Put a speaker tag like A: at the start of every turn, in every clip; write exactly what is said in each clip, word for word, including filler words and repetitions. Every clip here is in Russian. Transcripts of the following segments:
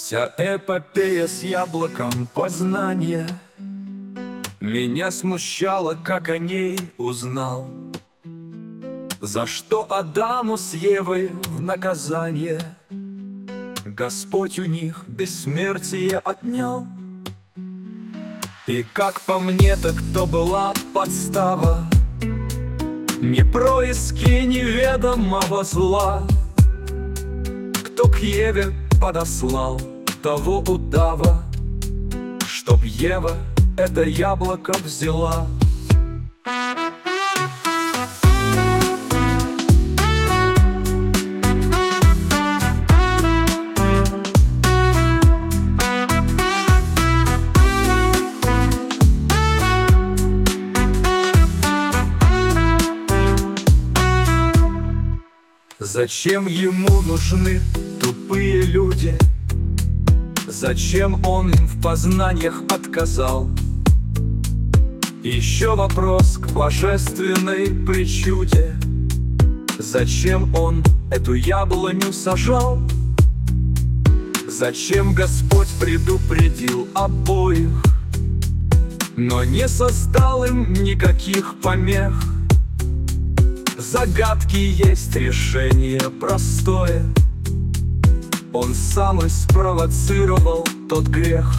A: Вся эпопея с яблоком познания меня смущало, как о ней узнал. За что Адаму с Евой в наказание Господь у них бессмертие отнял. И как по мне, так то была подстава, не происки неведомого зла. Кто к Еве подослал того удава, чтоб Ева это яблоко взяла? Зачем ему нужны тупые люди? Зачем он им в познаниях отказал? Еще вопрос к божественной причуде: зачем он эту яблоню сажал? Зачем Господь предупредил обоих, но не создал им никаких помех? Загадки есть решение простое, он сам и спровоцировал тот грех.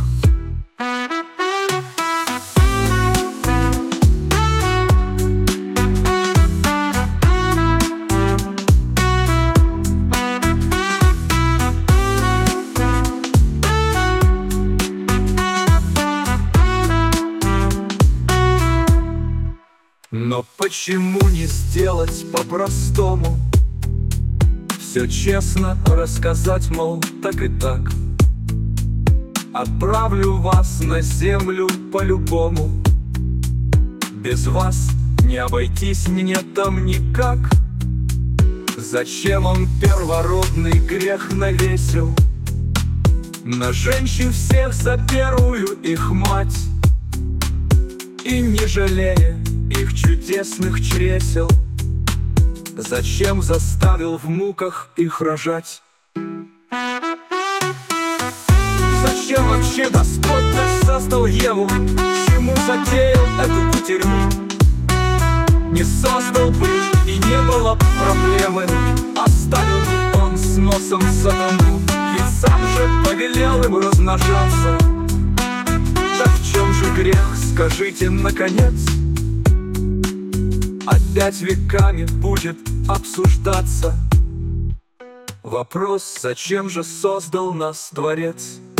A: Но почему не сделать по-простому? Все честно рассказать, мол, так и так. Отправлю вас на землю по-любому. Без вас не обойтись мне там никак. Зачем он первородный грех навесил на женщин всех за первую их мать, и не жалея их чудесных чресел, зачем заставил в муках их рожать? Зачем вообще Господь наш создал Еву? Чему затеял эту кутерьму? Не создал бы и не было проблемы, оставил бы он с носом сатану, ведь сам же повелел им размножаться. Так в чем же грех, скажите наконец? Опять веками будет обсуждаться вопрос, зачем же создал нас Творец?